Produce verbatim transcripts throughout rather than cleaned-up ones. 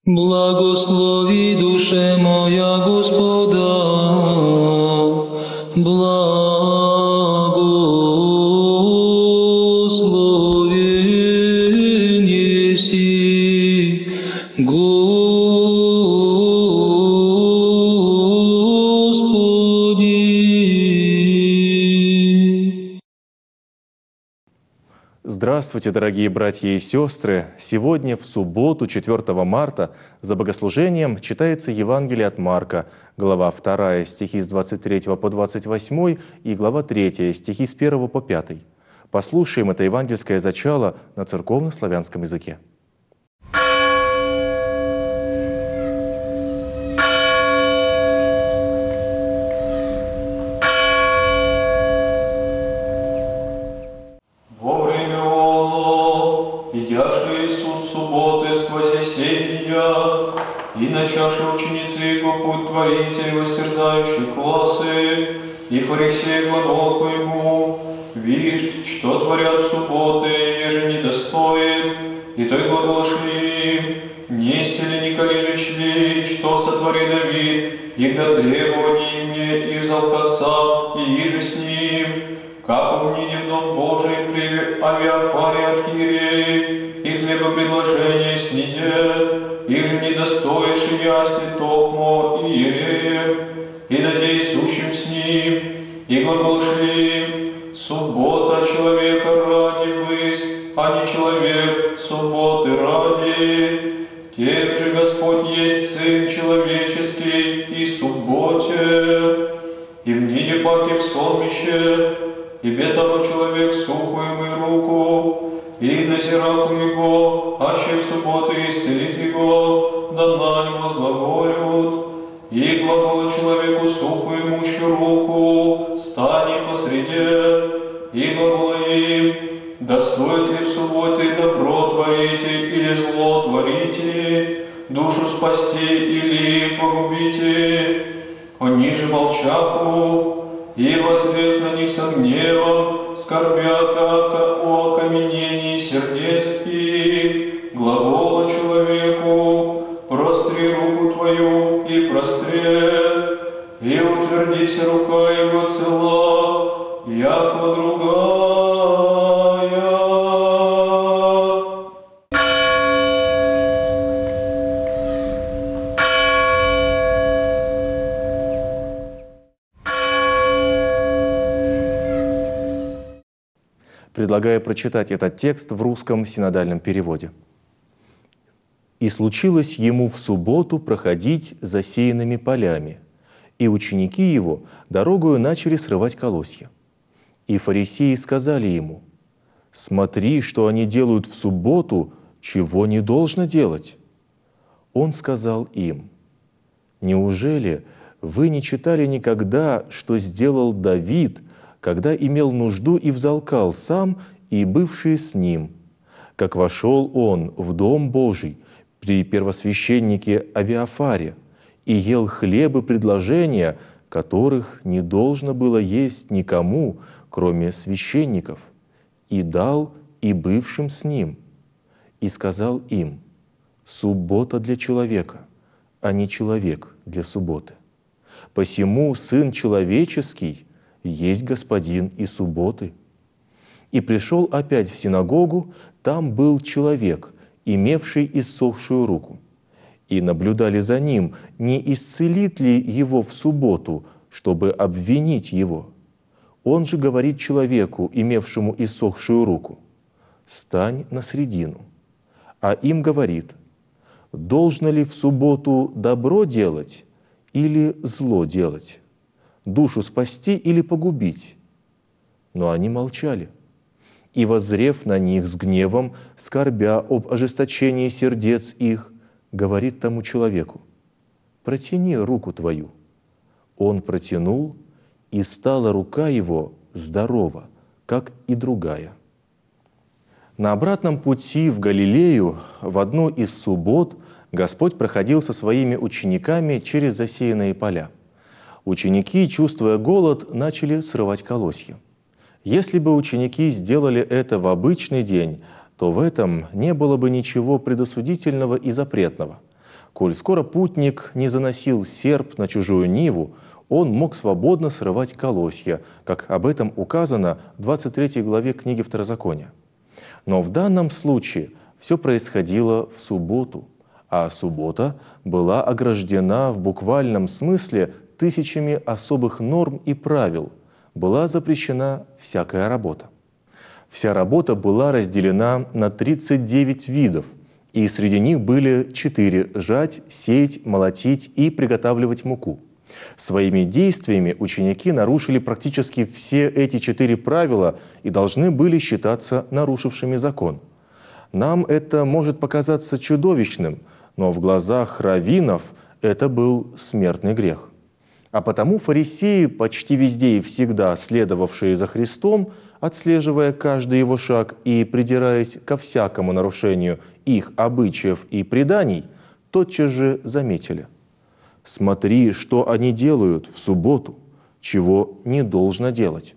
Благослови, душе моя, Господа, благословен еси, Господи. Здравствуйте, дорогие братья и сестры! Сегодня, в субботу, четвёртого марта, за богослужением читается Евангелие от Марка, глава вторая, стихи с двадцать третьего по двадцать восьмой и глава третья, стихи с первого по пятый. Послушаем это евангельское зачало на церковно-славянском языке. И начавши ученицы Его путь творитель, востерзающий классы, и фарисей глагол к Ему: «Вишь, что творят в субботы, еже не достоит». И той глаголши им: «Нести ли, николи же чли, что сотвори Давид, и до требований мне, и взял коса, и иже с ним, как увниде в дом Божий при Авиафаре архиереи, и хлебопредложение сниде, их же не достоишь и ясти токмо и иереев, и надей сущим с ним, и глаголши: суббота человека ради быть, а не человек субботы ради. Тем же Господь есть Сын человеческий и субботе, и в ниде паки в солмище, и бетану человек сухую мою руку, и назираку его, аще в субботы исцелит его, да на него возглаголют. И глагола человеку сухую имущую руку, стань посреди, и глагола им: достоит ли в субботе добро творите или зло творите, душу спасти или погубите. Они же молчаку, и воззрет на них со гневом, скорбя, как о окаменении сердец их. Глагола человеку: простри руку твою, и простре, и утвердися рука его цела, яко другая. Предлагаю прочитать этот текст в русском синодальном переводе. «И случилось ему в субботу проходить засеянными полями, и ученики его дорогою начали срывать колосья. И фарисеи сказали ему: смотри, что они делают в субботу, чего не должно делать. Он сказал им: неужели вы не читали никогда, что сделал Давид, когда имел нужду и взалкал сам и бывшие с ним, как вошел он в дом Божий при первосвященнике Авиафаре и ел хлебы предложения, которых не должно было есть никому, кроме священников, и дал и бывшим с ним, и сказал им: суббота для человека, а не человек для субботы. Посему Сын Человеческий есть Господин и субботы. И пришел опять в синагогу, там был человек, имевший иссохшую руку. И наблюдали за ним, не исцелит ли его в субботу, чтобы обвинить его. Он же говорит человеку, имевшему иссохшую руку: стань на средину. А им говорит: должно ли в субботу добро делать или зло делать? Душу спасти или погубить? Но они молчали. И, воззрев на них с гневом, скорбя об ожесточении сердец их, говорит тому человеку: протяни руку твою. Он протянул, и стала рука его здорова, как и другая. На обратном пути в Галилею в одну из суббот Господь проходил со своими учениками через засеянные поля. Ученики, чувствуя голод, начали срывать колосья. Если бы ученики сделали это в обычный день, то в этом не было бы ничего предосудительного и запретного. Коль скоро путник не заносил серп на чужую ниву, он мог свободно срывать колосья, как об этом указано в двадцать третьей главе книги Второзакония. Но в данном случае все происходило в субботу, а суббота была ограждена в буквальном смысле тысячами особых норм и правил. Была запрещена всякая работа. Вся работа была разделена на тридцать девять видов, и среди них были четыре – жать, сеять, молотить и приготавливать муку. Своими действиями ученики нарушили практически все эти четыре правила и должны были считаться нарушившими закон. Нам это может показаться чудовищным, но в глазах раввинов это был смертный грех. А потому фарисеи, почти везде и всегда следовавшие за Христом, отслеживая каждый его шаг и придираясь ко всякому нарушению их обычаев и преданий, тотчас же заметили: «Смотри, что они делают в субботу, чего не должно делать».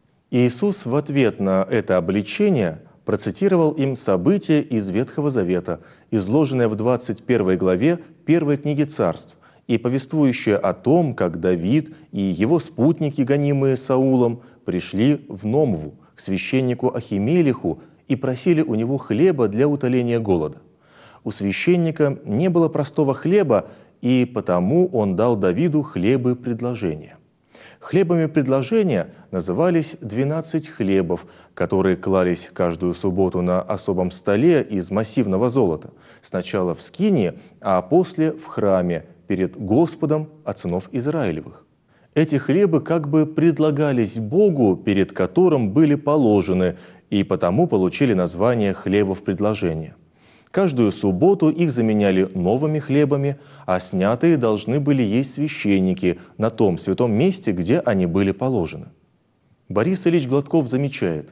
Иисус в ответ на это обличение процитировал им события из Ветхого Завета, изложенное в двадцать первой главе первой книги Царств, и повествующее о том, как Давид и его спутники, гонимые Саулом, пришли в Номву к священнику Ахимелиху и просили у него хлеба для утоления голода. У священника не было простого хлеба, и потому он дал Давиду хлебы предложения. Хлебами предложения назывались двенадцать хлебов, которые клались каждую субботу на особом столе из массивного золота, сначала в скинии, а после в храме перед Господом от сынов Израилевых. Эти хлебы как бы предлагались Богу, перед которым были положены, и потому получили название хлебов предложения. Каждую субботу их заменяли новыми хлебами, а снятые должны были есть священники на том святом месте, где они были положены. Борис Ильич Гладков замечает: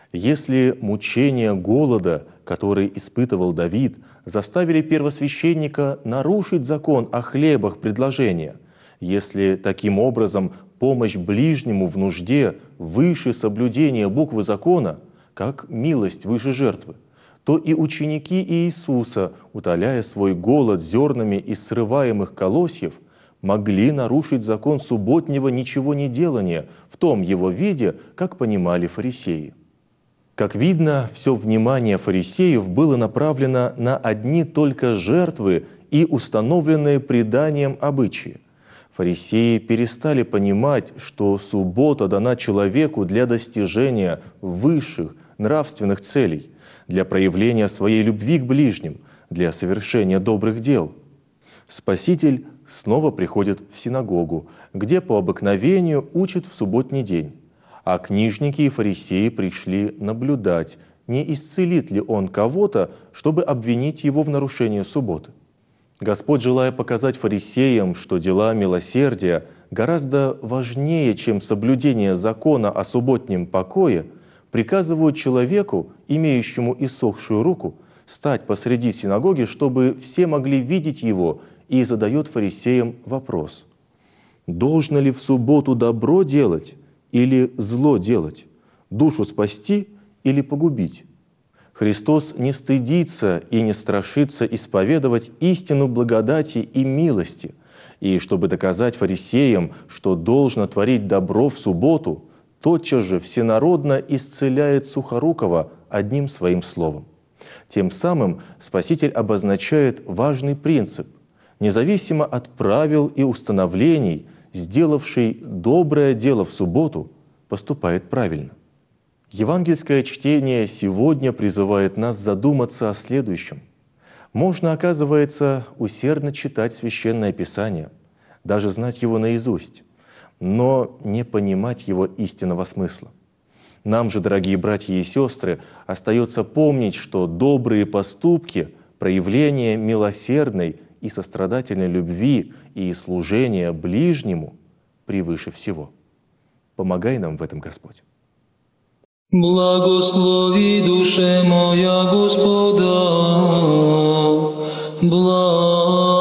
если мучения голода, который испытывал Давид, заставили первосвященника нарушить закон о хлебах предложения, если таким образом помощь ближнему в нужде выше соблюдения буквы закона, как милость выше жертвы, то и ученики Иисуса, утоляя свой голод зернами из срываемых колосьев, могли нарушить закон субботнего ничего не делания в том его виде, как понимали фарисеи. Как видно, все внимание фарисеев было направлено на одни только жертвы и установленные преданием обычаи. Фарисеи перестали понимать, что суббота дана человеку для достижения высших нравственных целей, для проявления своей любви к ближним, для совершения добрых дел. Спаситель снова приходит в синагогу, где по обыкновению учит в субботний день, а книжники и фарисеи пришли наблюдать, не исцелит ли он кого-то, чтобы обвинить его в нарушении субботы. Господь, желая показать фарисеям, что дела милосердия гораздо важнее, чем соблюдение закона о субботнем покое, приказывают человеку, имеющему иссохшую руку, стать посреди синагоги, чтобы все могли видеть его, и задает фарисеям вопрос: «Должно ли в субботу добро делать или зло делать? Душу спасти или погубить?» Христос не стыдится и не страшится исповедовать истину благодати и милости. И чтобы доказать фарисеям, что должно творить добро в субботу, тотчас же всенародно исцеляет Сухорукова одним своим словом. Тем самым Спаситель обозначает важный принцип: независимо от правил и установлений, сделавший доброе дело в субботу, поступает правильно. Евангельское чтение сегодня призывает нас задуматься о следующем. Можно, оказывается, усердно читать Священное Писание, даже знать его наизусть, но не понимать его истинного смысла. Нам же, дорогие братья и сестры, остается помнить, что добрые поступки, проявление милосердной и сострадательной любви и служения ближнему превыше всего. Помогай нам в этом, Господь. Благослови душе моя Господа, благослови.